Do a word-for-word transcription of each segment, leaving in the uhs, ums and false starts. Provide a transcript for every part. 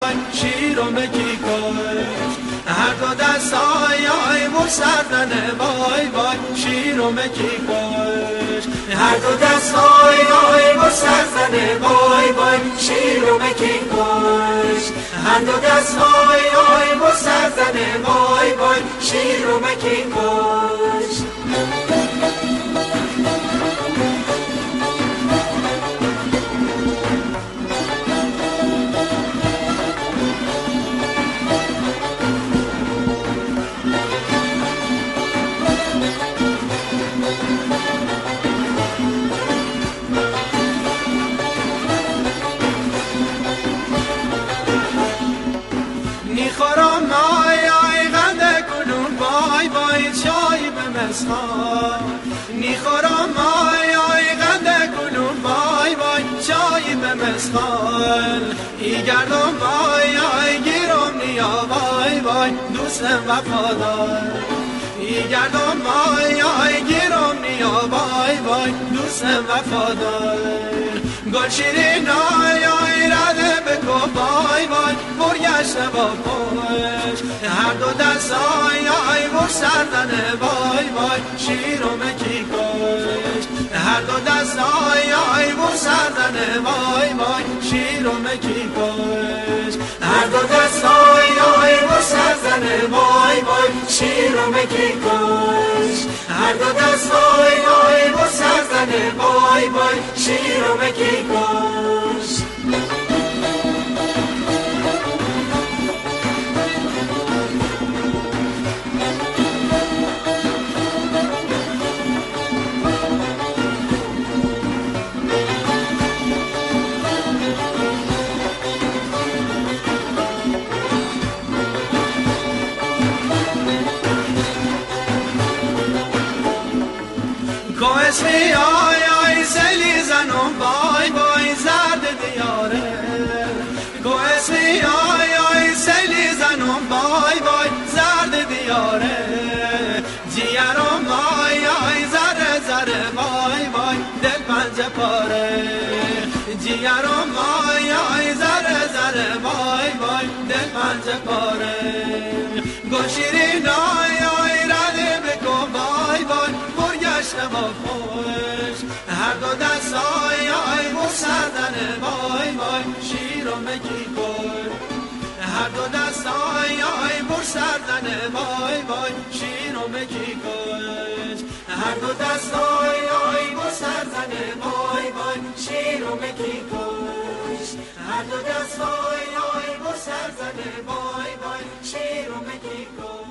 شیر و مکی کش هر دو دستای آی بر سردنه وای وای شیر و مکی کش هر دو دستای آی بر سردنه وای وای شیر و مکی کش هر دو دستای آی بر سردنه وای وای شیر و مکی کش میخورم مای آی غده کنون بای بای چای به مسخال میخورم مای آی غده کنون بای بای چای به مسخال ای گردم مای آی گیرم نیا بای بای دوستم وفادار ای گردم مای آی گیرم نیا بای بای دوستم وفادار گل شیرین آی آی رده بکو بای بای برگشته با پشت هر دو دست آی آی بر سردنه بای بای شیر و مکی کش هر دو دست آی آی بر سردنه بای بای شیر و مکی کش هر دو دست آی آی بر سردنه بای بای شیر و مکی کش هر دو دست آی آی بر سردنه بای بای شیر و مکی کش کوسمی آی آی سلی زنم بای بای زرد دیاره کوسمی آی آی سلی زنم بای بای زرد دیاره جیرم آی آی زره زره بای بای دل پنجه پاره جیرم آی آی زره زره بای بای دل پنجه پاره گل شیرین آی آی رده بکن بای بای برگشته با خوش هر دو دست آی آی بر سردنه بای بای شیر و مکی کن هر دو دست آی آی بر سردنه بای بای شیر و مکی کن هر دو دست آی آی بر سردنه بای بای شیر و مکی کن هر دو دست آی آی بر سردنه بای بای شیر و مکی کن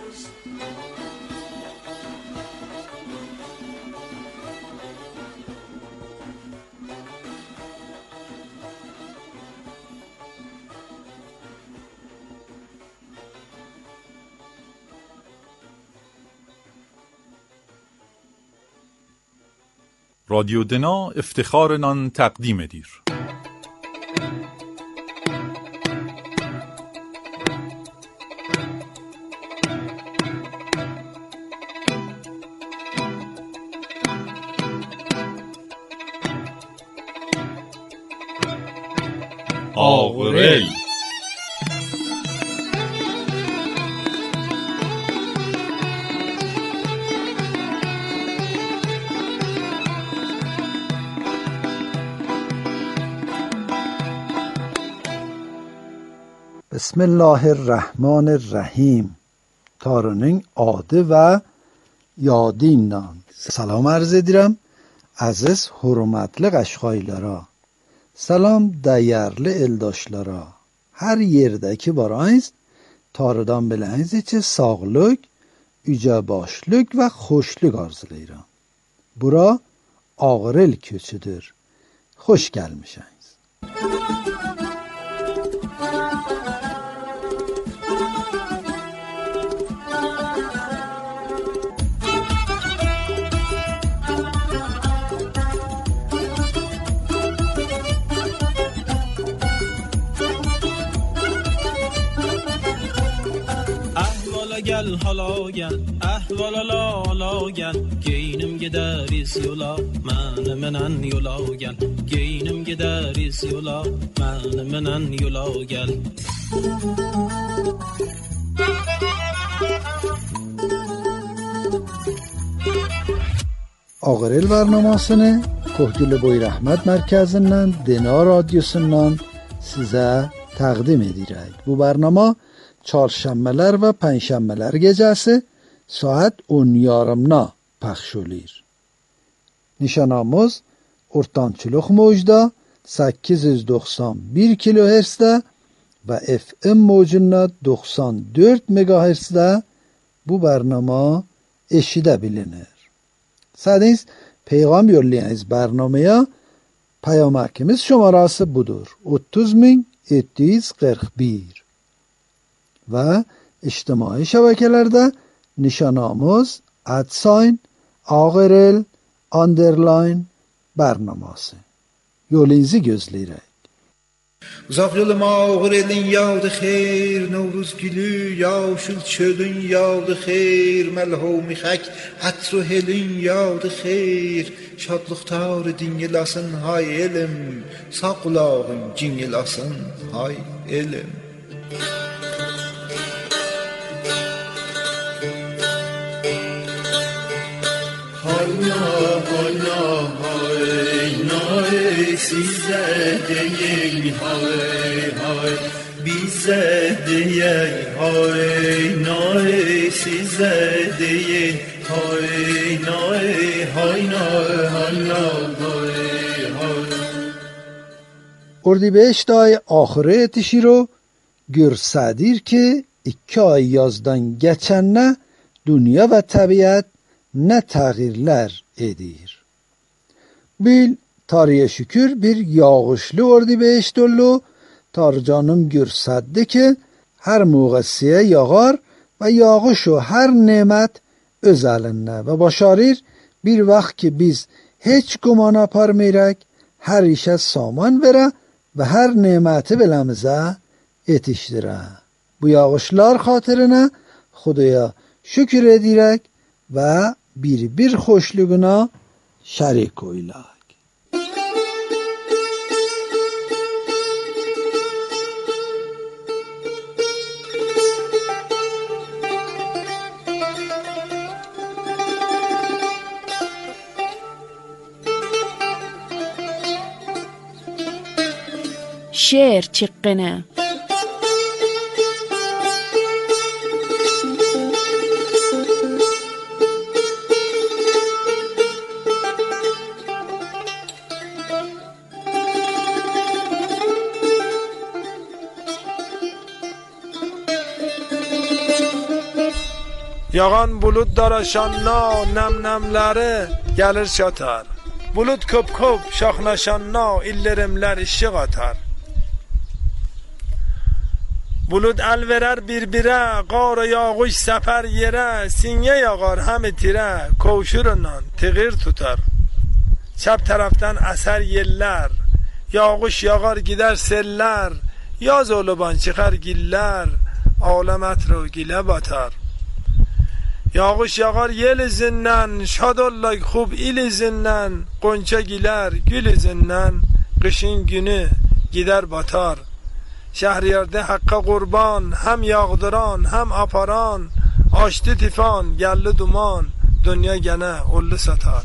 رادیو دنا افتخار نان تقدیم دیر آغرل بسم الله الرحمن الرحیم. تارونین adı və yadıyla salam arz edirəm əziz hörmətli qəşqaylara. Salam dəyərli eldaşlara. Hər yerdə ki varayız, Tarıdan biləyiniz ki sağlıq, ücəbaşlıq və xoşluq arzulayıram. Bura Ağrel köçüdür. Xoş gəlmişsiniz. gel hala gel ahvala la gel geynim gideriz yola meni menen yola gel geynim gideriz yola meni menen yola gel. Ağırel barnamasını Kohdül Boy Rahmet Merkezi'nden Dena Radyosu'ndan size takdim edirik. Bu barnama çarşambeler ve penşembeler gecesi saat on yarımda pəxş olur. Nişanımız Ortançılıq mövcda səkkiz yüz doxsan bir kilohertzdə ve F M mövcunda doksan dört megahertzdə bu barnama eşidə bilinir. İstədiniz پیغام yollayınız برنامه پیامکimiz şumarası budur otuz min yedi yüz qırx bir ve ictimai şebekelerde nişanımız adsign ağırel underline برنامası. Yollayınızı gözleyerek. Uzaq yolum ağır elin yağdı xeyr, Novruz gülü yaşıl çölün yağdı xeyr, Məlhumi xək ətru helin yağdı xeyr, Şadlıq tarı dingilasın hay elim, Sağ qulağın cingilasın hay elim. Hayna hayna hayna size değil hay hay bize değil hayna size değil hayna hayna hayna hay. اردیبهشت ay ahire yetişir o görsedir ki iki ay yazdan geçenle dünya ve tabiat ne tağyirler edir. Bil tarihe şükür bir yağışlı Ordibehişt oldu. Tarcanım görseddi ki her muğessiye yağar ve yağış o her nimet öz elinde ve başarır bir vaxt ki biz hiç guman aparmayırıq her işe saman vere ve her nimeti bilemize yetiştire. Bu yağışlar hatırına Xudaya şükür edirək ve bir bir hoşluğuna şerik oylak. شعر çıqqını. Yağan bulut daraşanna nem nemleri gelir çatar. Bulut köp köp şaxnaşanna illerimler işıq atar. Bulut el verer birbirə, qar yağış səpər yerə, sinye yağar həmi tirə, kovşurundan tıqır tutar. Çəp tərəfdən əsər yellər, yağış yağar gider seller, yaz oluban çıxar giller, aləm ətru gilə batar. Yağış yağar yel izindən, şad ollak xub il izindən, qonça giler gül izindən, qışın günü gider batar. Şəhriyardə haqqa qurban, həm yağdıran, həm aparan, açdı tifan, gəlli duman, dünya gənə ollu satar.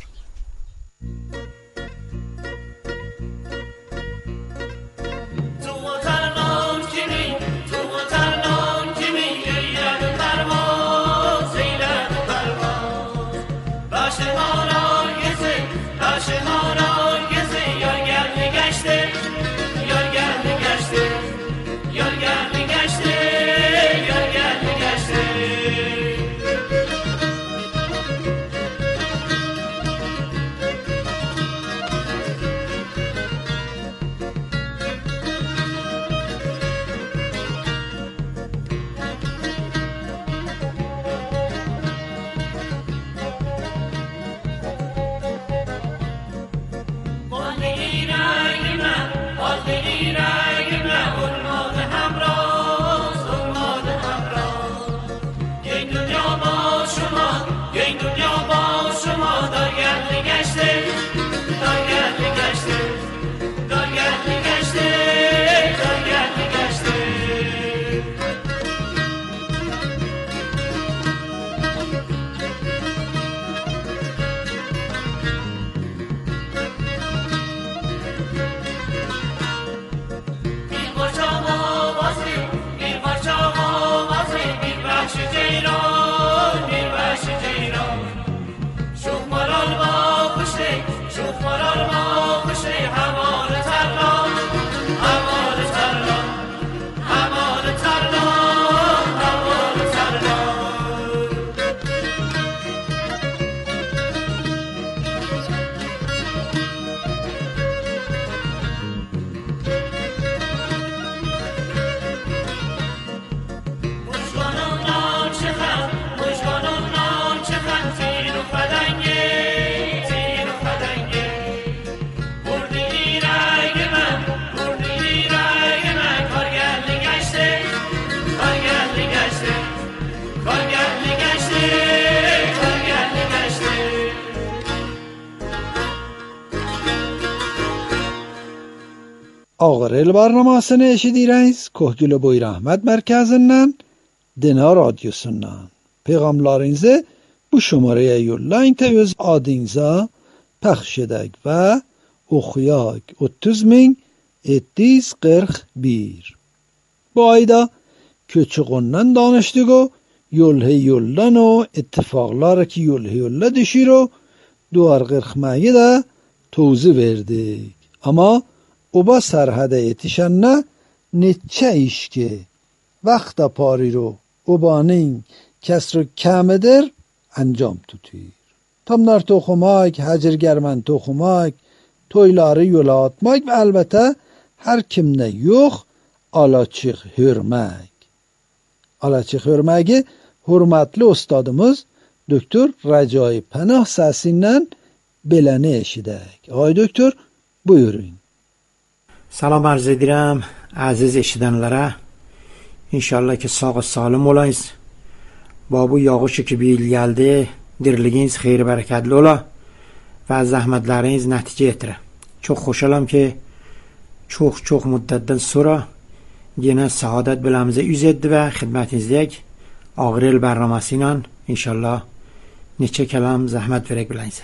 Ağırel barnamasını eşidireniz Kohgül Boy Rahmet Merkezi'nden, Dina Radyosu'ndan. Peygamberlerinize bu şumaraya yollayın te öz adınıza pəxş edək və oxuyaq otuz min yeddi yüz qırx bir. Bu ayda köçüğündən danışdıq o, yol hey yoldan o, ittifaqlar ki yol hey yolla düşür o, duvar qırxmayı da tozu verdik. Ama oba sərhədə yetişənə neçə iş ki, vaxta pari ro obanın kəsr kəmidir, انجام tutur. Tamlar toxumak, həcir gərmən toxumak, toyları yola atmak və əlbətə hər kimdə yox, alaçıq hörmək. Alaçıq hörməyi hürmətli ustadımız Doktor Rəcai Pənah səsindən beləni eşidək. Ay doktor, buyurun. Salam arz edirəm əziz eşidənlərə. İnşallah ki sağ salim olayız. با bu yağışı ki bir il geldi, dirliginiz xeyir bereketli ola ve zahmetleriniz netice etire. Çok xoşalam ki çok çok müddetten sonra yine saadet bilemize yüz etdi ve xidmetinizdeyik. Ağrel barnamasıyla inşallah neçe kelam zahmet verek bileniz.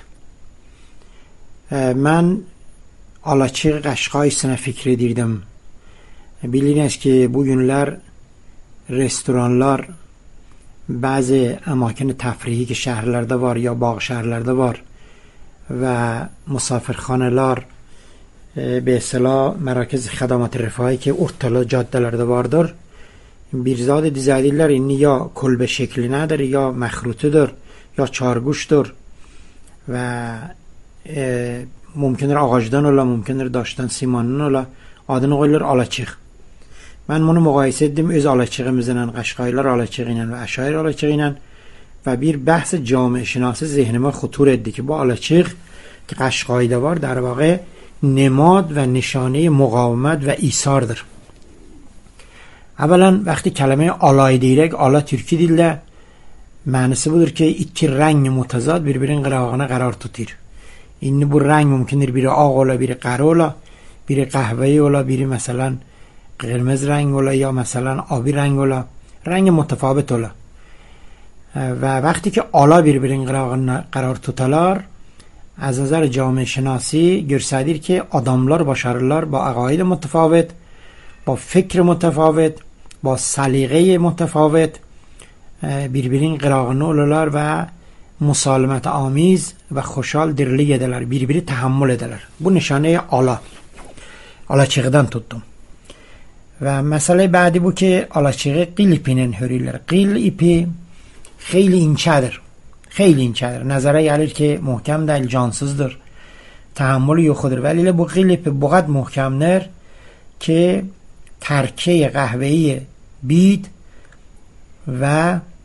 Ben Alaçıq Qəşqayısına fikir edirdim. Biliniz ki bu günler restoranlar, بعضی اماکن تفریحی که شهرلerde var یا باغ şehirlerde var و مسافرخانه‌lar به اصطلاح مراکز خدمات رفاهی که ortalı caddelerde vardır. Bir zat dizadirler inni ya kulbe şeklinədir ya məxrutudur ya çarguşdur və e, mümkündür ağacdan ola, mümkündür daşdan, simandan ola. Adını qoyulur Alaçıq. Mən bunu müqayisə etdim öz Alaçığımızla, Qəşqaylar Alaçığı ilə və Əşair Alaçığı ilə və bir bəhs cami şinası zehnimə xutur etdi ki bu Alaçıq ki Qəşqayda var در واقع نماد و نشانه مقاومت و ایثارdır. Əvvələn vəqti kəlmə alay deyirək, ala türkü dildə mənası budur ki iki rəng mutazad bir-birinin qırağına qərar tutur. İndi bu rəng mümkündür biri ağ ola, biri qara ola, biri qəhvəyi ola, biri məsələn قرمز رنگ ola یا مثلا آبی رنگ ola, رنگ متفاوت ola. و وقتی که آلا birbirinin qırağına qərar tutalar, از نظر جامعه شناسی görsədir ki adamlar başarırlar با عقاید متفاوت، با فکر متفاوت، با سلیقه متفاوت birbirinin qırağına olurlar və مسالمت آمیز و خوشحال dirlik edirlər, bir-biri təhammül edirlər. Bu nişanə ala. Alaçıqdan tutdum. و مسئله بعدی بود که Alaçığı قیل ipinin hörürlər. قیل ipi خیلی inçədir. خیلی inçədir. Nəzərə gəlir ki, möhkəmdir, cansızdır. Təhammülü yoxudur. Vəli ilə bu قیل ipi bu qədər möhkəmdir ki, tərkə qəhvəyi bid və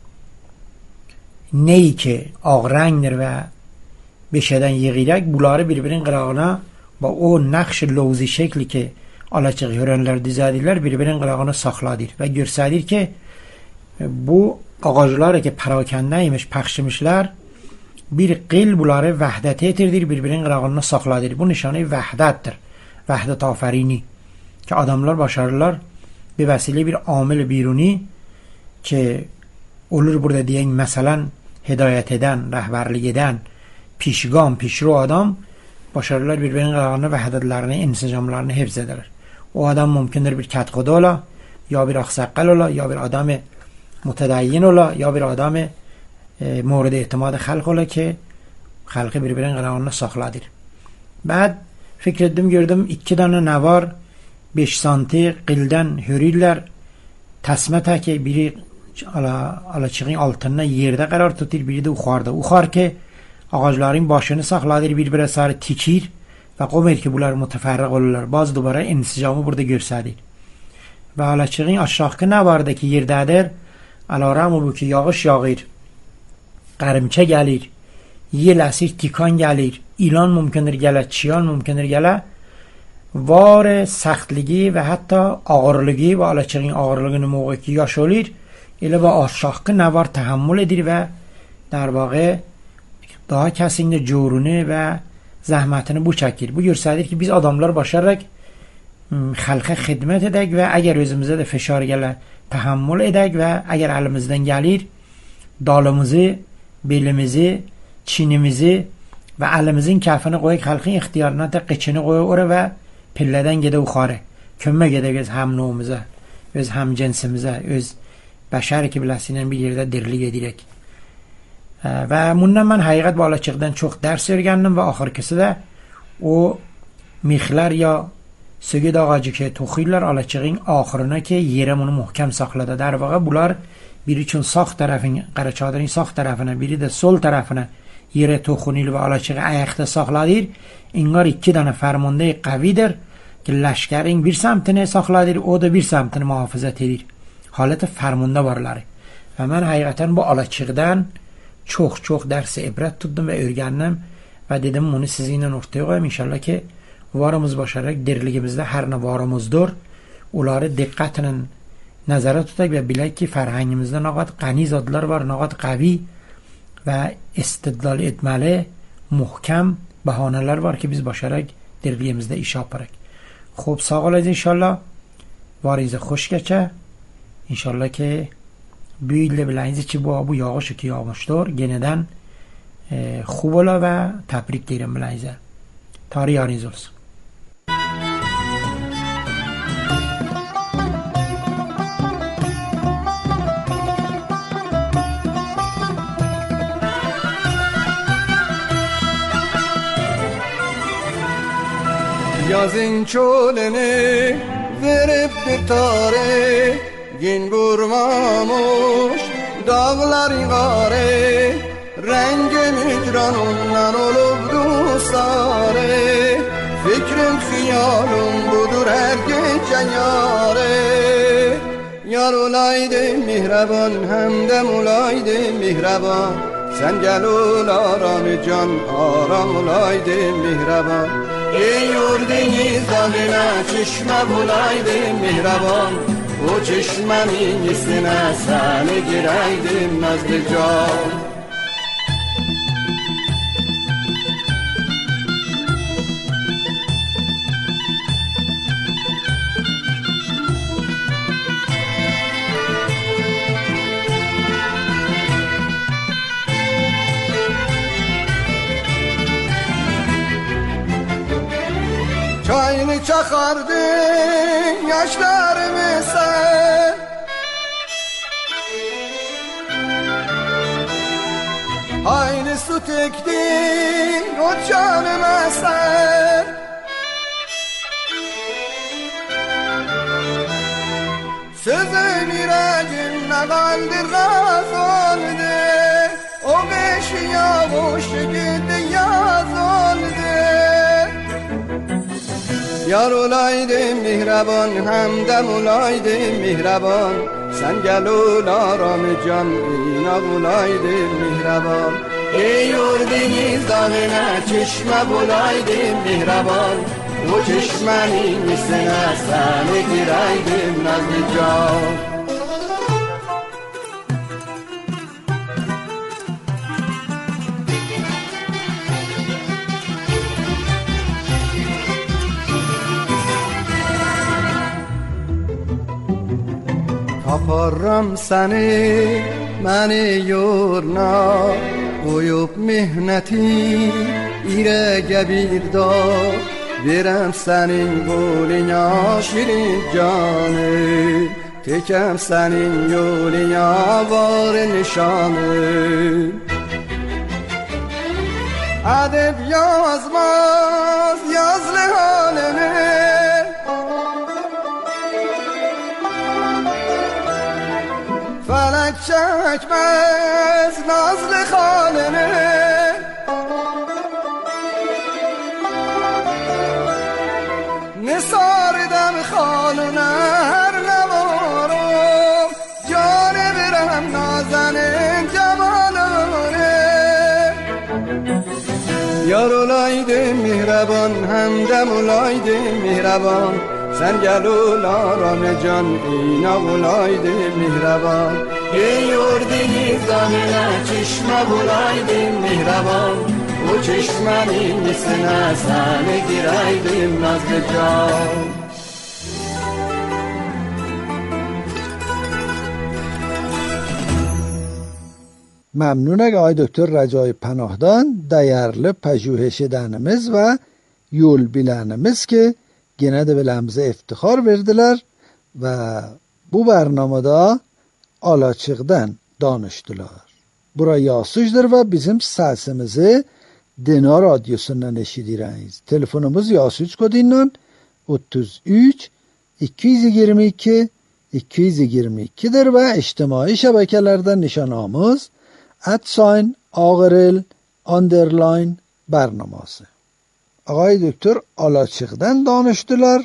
neyi ki ağ rəngdir və beşədən yığıraq, bunları bir-birinin qırağına və o nəqş lövzi şəkli ki Alaçıq hörənlər dizadirlər bir-birinin qırağına saxladır və görsədir ki bu ağacları ki parakəndə imiş, pəxşimişlər bir qil bunları vəhdət etirdir, bir-birinin qırağına saxladır. Bu nişanə vəhdətdir. Vəhdət afərini ki adamlar başarırlar bir vəsilə bir amil biruni ki olur burada deyək məsələn hidayət edən, rəhbərlik edən, pişgam, pişro adam başarırlar bir-birinin qırağına vəhdətlərini, insicamlarını hifz edirlər. O adam mümkündür bir kətxuda ola, ya bir axsaqqal ola, ya bir adam mutədəyyin ola, ya bir adam e, mورد اعتماد xalq ola ki xalqı bir-birinin qırağına saxladır. Bəd fikr etdim, gördüm iki dana nə var, beş santi qildən hörürlər, təsmə təki biri Alaçığın altında yerdə qərar tutur, biri də uxarda. Uxar ki ağacların başını saxladır, bir-birə sarı tikir və qomir ki bunlar mütəfərriq olurlar. Bazı dubara insicamı burada görsədir. Və Alaçığın aşağı nə vardı ki yerdədir, əlaramı bu ki yağış yağır, qərmçə gəlir, yel əsir tikan gəlir, ilan mümkündür gələ, çiyan mümkündür gələ, var səxtliği və hətta ağırlığı və Alaçığın ağırlığını موقع ki yaş olur, elə və aşağı nə var təhəmmül edir və در واقع daha kəsinlə corunu və zəhmətini bu çəkir. Bu görsədir ki biz adamlar başararaq خلق خدمت edek ve eğer özümüze de feşar gele tahammül edek ve eğer elimizden gelir dalımızı, belimizi, çinimizi ve elimizin kafını koyup halkın ihtiyarına da kıçını koyuyor ve pilleden gide uxarı. Kömme gide öz hem noğumuza, öz hem cinsimize, öz beşer ki biləsiyle bir yerde dirlik edirek. Ve bundan ben haqiqat bala çıqdan çok ders öyrəndim ve ahırkısı da o mixlər ya sögüd ağacı ki toxuylar alaçığın ahırına ki yerem onu muhkem saxladı. Der vaqa bunlar biri üçün sağ tarafın, Qaraçadırın sağ tarafına, biri de sol tarafına yere toxunil ve alaçığı ayaqda saxladır. İngar iki tane fermanda qavidir ki ləşkərin bir semtini saxladır, o da bir semtini muhafizət edir. Haləti fermanda varları. Və mən həqiqətən bu alaçıqdan çox-çox dərsi ibrət tutdum və öyrəndim və dedim bunu sizinlə ortaya qoyayım. İnşallah ki varımız başaraq dirligimizdə hər nə varımızdır. Onları diqqətlə nəzərə tutaq və bilək ki fərhəngimizdə nə qədər qəni zadlar var, nə qədər qavi və istidlal etməli muhkəm bəhanələr var ki biz başaraq dirligimizdə iş aparaq. Xo'p, sağ olayız inşallah. Varingiz xush kecha. İnşallah ki bu yil biləyiniz ki bu bu yağış ki yağmışdır. Yeniden e, خوب ola və təbrik deyirəm biləyinizə. Tarih yarınız olsun. Yazın çölünü verip bir tarih, gün vurmamış dağların qarı, rengi migran ondan olubdu sarı. Fikrim xiyalım budur her gece yarı. Yar olaydı mihraban hem de olaydı mihraban. Sen gel ol aram can, aram olaydı mihraban. Ey yurdini zahine çeşme bulaydı mihraban. O çeşmenin üstüne seni gireydim nazlı can. Çayını çakardın yaşlarımı sen, aynı su tektin o canıma sen. Sözün yüreğimde kaldı gaz oldu, o beş yavuş gitti yaz oldu. Yar olaydı mihraban hem de olaydı mihraban. Sen gel ol aram can, inak olaydı mihraban. Ey yurdiniz dağına çeşme bulaydı mihraban. O çeşmenin üstüne seni gireydim nazlı can. Taparram seni məni yorna, qoyub mihnəti irəgə bir dağ. Verəm sənin qoluna şirin canı, tekəm sənin yoluna var nişanı. Ədəb yazmaz yazlı halini, felek çekmez nazlı halini. Nisardım halına her ne varım, canı verem nazenin cemalini. Yar olaydı mihraban hem de olaydı mihraban. Sen gel ol aram can, inak olaydı mihraban. Ey yurdini zahine çeşme bulaydı mihraban. O çeşmenin üstüne seni gireydim nazlı can. Memnunum آقای دکتر رجای پناهدان değerli pejüheşedenimiz ve yol bilenimiz ki gene de bilemize iftihar verdiler ve bu bernamada Alaçık'dan danıştılar. Bura Yasıc'dır ve bizim sesimizi Dina Radyosu'ndan eşidireniz. Telefonumuz Yasıc koduyla otuz üç iki yüz yirmi iki iki yüz yirmi iki'dir ve içtimai şebekelerden nişanamız ادساین آغرل اندرلاین برنامه‌ası. آقای دکتر Alaçık'dan danıştılar.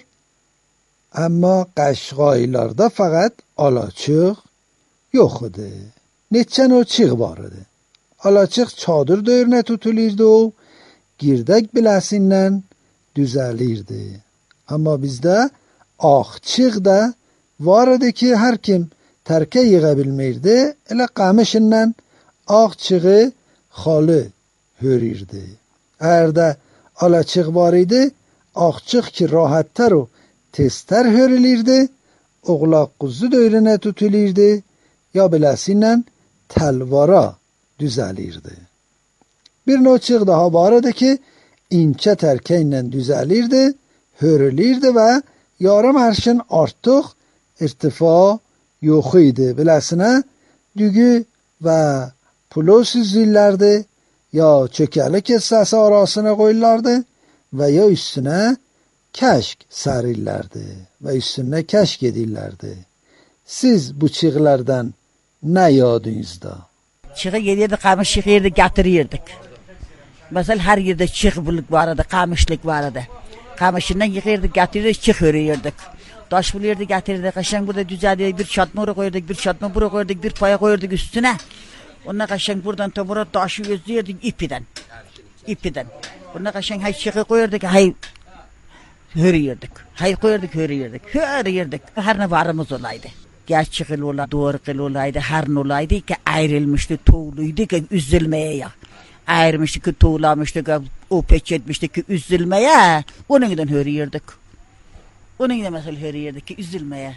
Ama Qaşqaylarda faqat Alaçık yox idi. Neçə növ çiğ var idi. Alaçık çadır döyürünə tutulurdu o, girdək biləsindən düzəlirdi. Amma bizdə ağçıq da var idi ki, hər kim tərkə yığa bilmirdi, elə qamışından ağçığı xalı hörürdü. Eğer de alaçıq var idi, ağçıq ki rahattar o teztər hörülürdü, oğlaq quzu döyrünə tutulurdu, ya biləsindən təlvara düzəlirdi. Bir nöçıq daha var idi ki, inçə tərkə ilə düzəlirdi, hörülürdü və yarım ərşin artıq irtifa yox idi. Biləsinə dügü və Pulus zillerdi ya çökerlik hissesi arasına koyurlardı ve ya üstüne keşk serirlerdi ve üstüne keşk edirlerdi. Siz bu çığlardan ne yadınızda? Çığı yedirdik, kamış yığırdık, getirirdik. Mesela her yerde çığı buluk vardı, kamışlık vardı. Kamışından yığırdık, getirirdik, çığı örüyorduk. Taş buluyorduk, getirirdik. Aşağı burada düzeldik, bir çatma oraya koyurduk, bir çatma buraya koyurduk, bir paya koyurduk üstüne. Ondan kaşın buradan ta buraya taşı gözlüyorduk ipiden. İpiden. Ondan kaşın hay çıkı koyurduk, hay hörüyorduk. Hay koyurduk, hörüyorduk. Hörüyorduk. Her ne varımız olaydı. Geç çıkıl olaydı, doğru kıl olaydı, her ne olaydı ki ayrılmıştı, tuğluydu ki üzülmeye ya. Ayrılmıştı ki tuğlamıştı ki o peç etmişti ki üzülmeye. Onun için hörüyorduk. Onun için mesela hörüyorduk ki üzülmeye.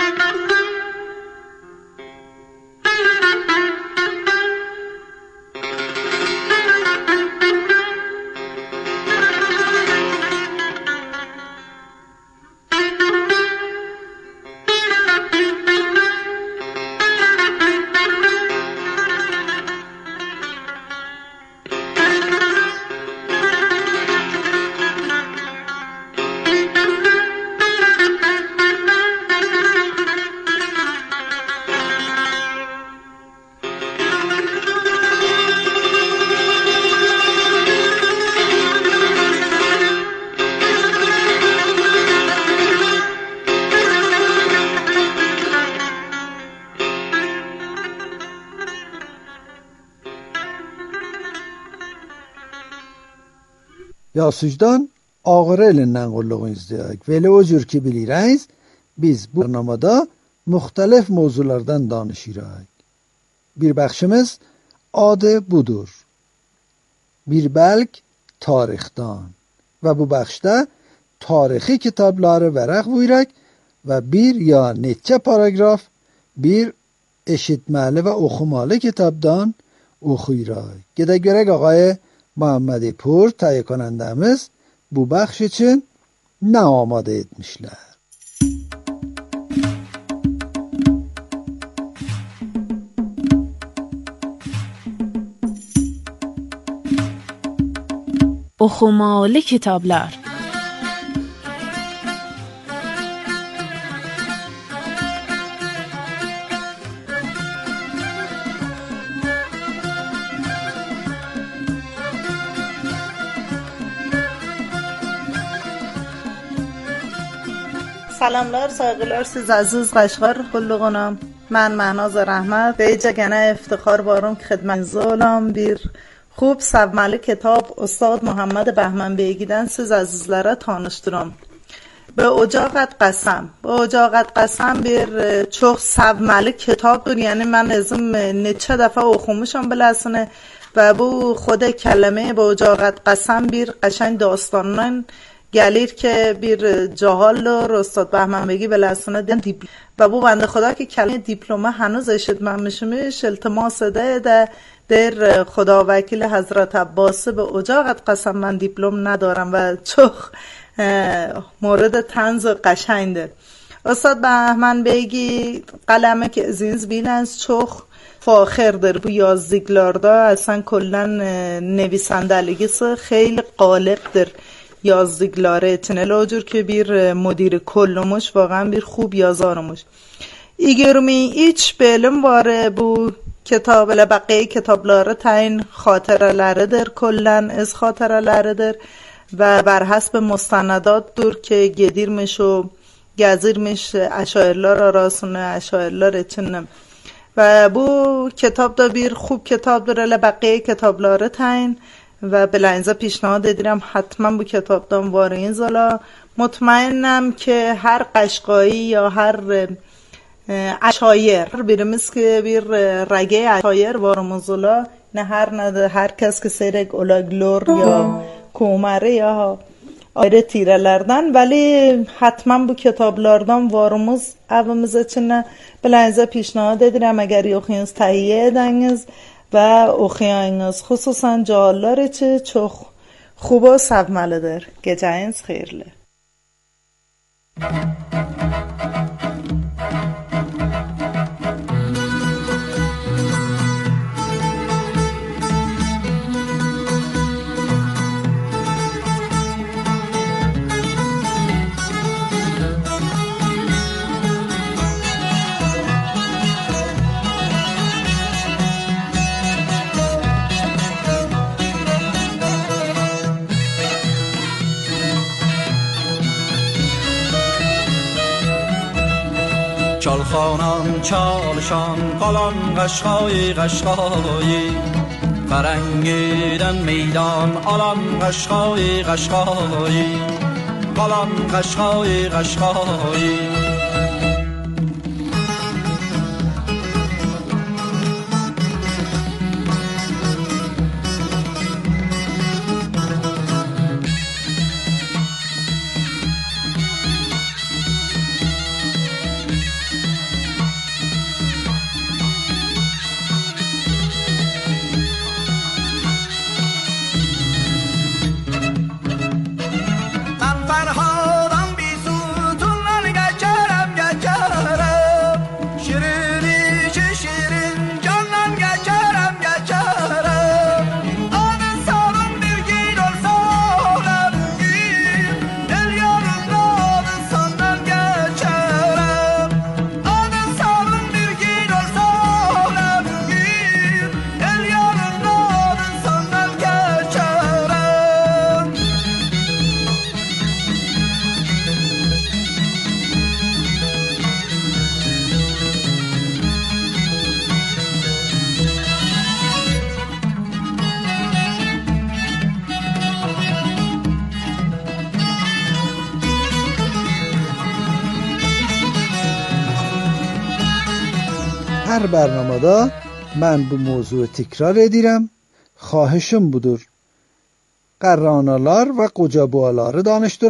Yasıc'dan Ağrı elindən qulluğun izləyək. Belə o cür ki bilirsiniz, biz bu bernamada müxtəlif mövzulardan danışırıq. Bir bəxşimiz adı budur. Bir bəlk tarixdən və bu bəxşdə tarixi kitabları vərəq vuraq və bir ya neçə paragraf bir eşitməli və oxumalı kitabdan oxuyuraq. Gedək görək ağay محمدی پور تهیه کننده‌miz bu بخش için ne amade etmişler. Okumalı kitaplar. سلامlar, saygılar siz aziz Qaşqar qulluğunam. Mən Məhnaz Rəhmət və cəgənə iftixar varım ki xidmətinizdə olam. Bir خوب savmalı kitab Ustad Muhammed Bəhmənbeygidən siz azizlərə tanıştıram. Be ocağat qasam. Be ocağat qasam bir çox savmalı kitabdır. Yəni mən özüm neçə dəfə oxumuşam biləsini və bu xod kəlmə be ocağat qasam bir qəşəng dastandan gəlir ki bir cahal Ustad Bəhmənbeygi biləsini و bu بنده خدا که کلمه دیپلمه هنوز اشت من میشمش التماس ده ده در خدا وکیل حضرت عباس به اجاقت قسم من دیپلم ندارم و چخ مورد طنز قشنگ ده. استاد بهمن بگی قلمه که زینز بیننز چخ فاخر در bu yazdıklarda اصلا کلا نویسندگیsi خیلی قالبdir yazdıkları için elə o cür ki bir مدیر کلمش واقعا bir خوب yazarmış. yigirmi üç bölüm var bu kitap elə بقیه kitapları tayin xatirələridir kullan iz xatirələridir و بر حسب مستنداتdır ki gedirmiş o gezirmiş aşairlar arasını aşairlar için و bu کتاب da bir خوب کتابdır elə بقیه kitapları tayin و بلنزا پیشنهاد دیدم حتما bu کتابdan وارین زالا. مطمئنم که هر قشقایی یا هر اشایر birimiz که bir رگه اشایر varımızla ne her ne herkes ki seyrek olaglor ya kumare ya ayrı tirelerden veli حتما bu kitaplardan varımız evimiz için بلنزا پیشنهاد دیدم اگر yoxuyunuz تهیه ediniz و oxuyayınız xüsusən cahillar üçün çox خوب و sevməlidir. Gecəniz xeyirli. چال خانم چالشان قلان قشقای قشقایی فرنگیدن میدان آلان قشقای قشقایی قلان قشقای قشقایی Her برنامه‌da mən bu mövzunu təkrar edirəm. Xahişim budur. Qarranalar və qocabuaları danışdırım.